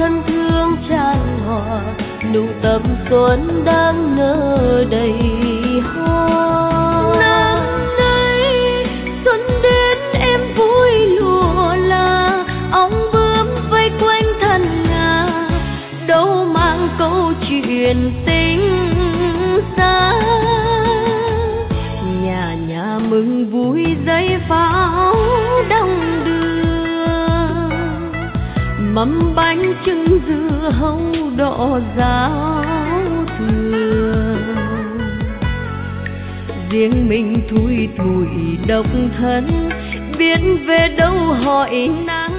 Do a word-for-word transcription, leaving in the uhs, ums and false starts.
thân thương tràn hòa, nụ tầm xuân đang nở đầy hoa. Năm nay xuân đến em vui lụa là, ong bướm vây quanh thân ngà, đâu mang câu chuyện tình xa. Nhà nhà mừng vui giấy pháo đong đưa, mâm bánh trưng dưa hấu đỏ ráo thừa. Riêng mình thui thủi độc thân, biết về đâu hỏi nàng.